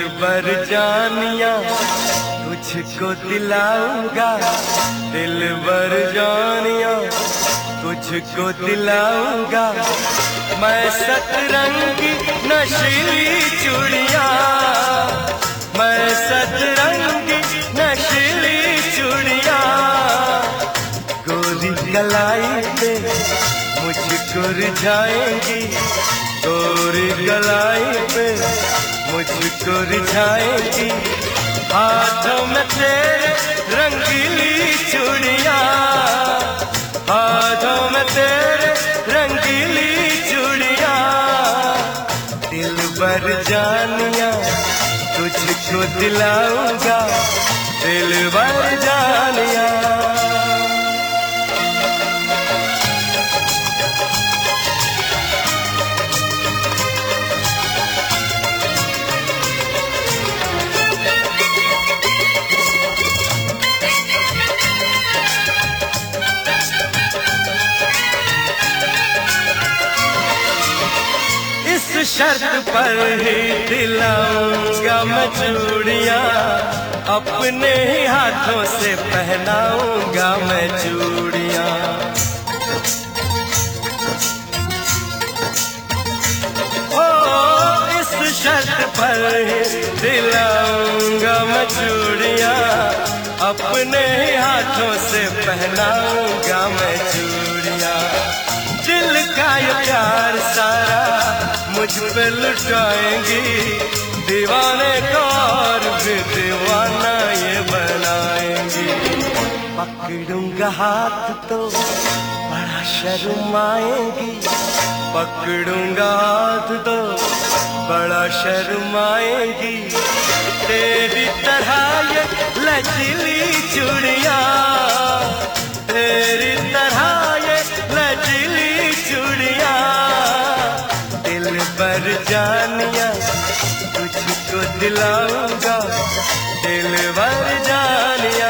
भर जानिया तुझको दिलाऊंगा, दिल भर जानिया तुझको दिलाऊंगा। मैं सतरंगी नशीली चूड़ियां, मैं सतरंगी नशीली चूड़ियां, गोरी गलाई पे मुझको रिझाएंगी, गोरी गलाई पे मुझको रिझाएंगी। हाथों में तेरे रंगीली चूड़ियां, हाथों में तेरे रंगीली चूड़ियां, दिल भर जानिया तुझको दिलाऊंगा, दिल भर जानिया। इस शर्त पर ही दिलाऊंगा मैं चूड़ियां, अपने ही हाथों से पहनाऊंगा मैं चूड़ियां। ओ इस शर्त पर ही दिलाऊंगा मैं चूड़ियां, अपने ही हाथों से पहनाऊंगा मैं चूड़ियां। दिल का ये प्यार सारा मुझ पे लुटाएंगी, दीवाने को और भी दीवाना ये बनाएंगी। पकड़ूंगा हाथ तो बड़ा शर्माएंगी, पकड़ूंगा हाथ तो बड़ा शर्माएंगी। तेरी तरह ये लचीली चूड़ियां, तेरी तरह ये लचीली चूड़ियां, दिल भर जानिया तुझको दिलाऊंगा, दिल भर जानिया।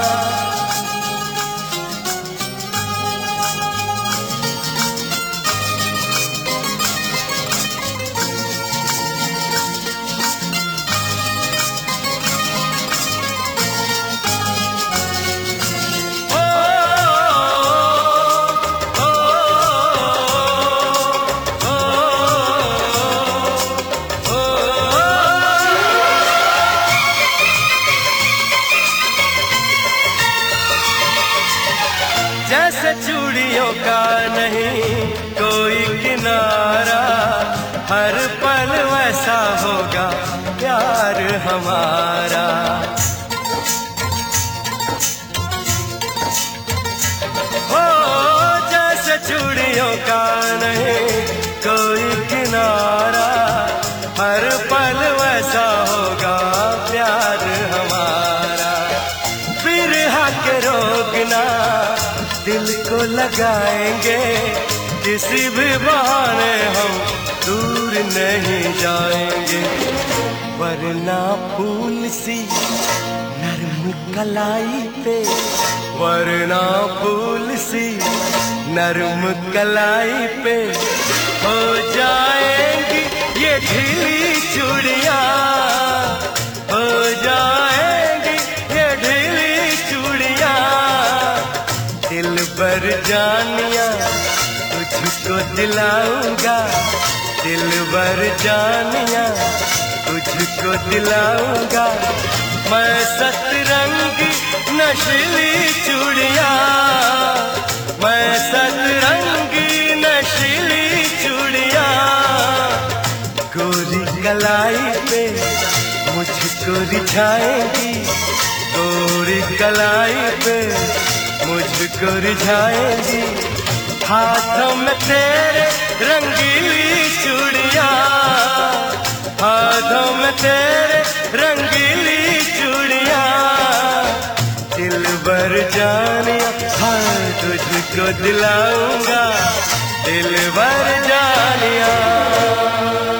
जैसे चूड़ियों का नहीं कोई किनारा, हर पल वैसा होगा प्यार हमारा। ओ जैसे चूड़ियों का नहीं कोई किनारा, हर पल वैसा होगा प्यार हमारा। बिरहा के रोगना दिल को लगाएंगे, किसी भी बहाने हम दूर नहीं जाएंगे। वरना फूल सी नर्म कलाई पे, वरना फूल सी नर्म कलाई पे हो जाएंगी ये ढीली चूड़ियां, हो जाएंगी ये ढीली चूड़ियां। दिल भर जानिया तुझको दिलाऊंगा, दिल भर जानिया तुझको दिलाऊंगा। मैं सतरंगी नशीली चूड़ियां, मैं सतरंगी नशीली चूड़ियां, गोरी कलाई पे मुझको रिझाएंगी, गोरी कलाई पे मुझको रिझाएंगी। हाथों में तेरे रंगीली चूड़ियां, हाथों में तेरे रंगीली चूड़ियां, दिल भर जानिया हाँ तुझको दिलाऊंगा, दिल भर जानिया।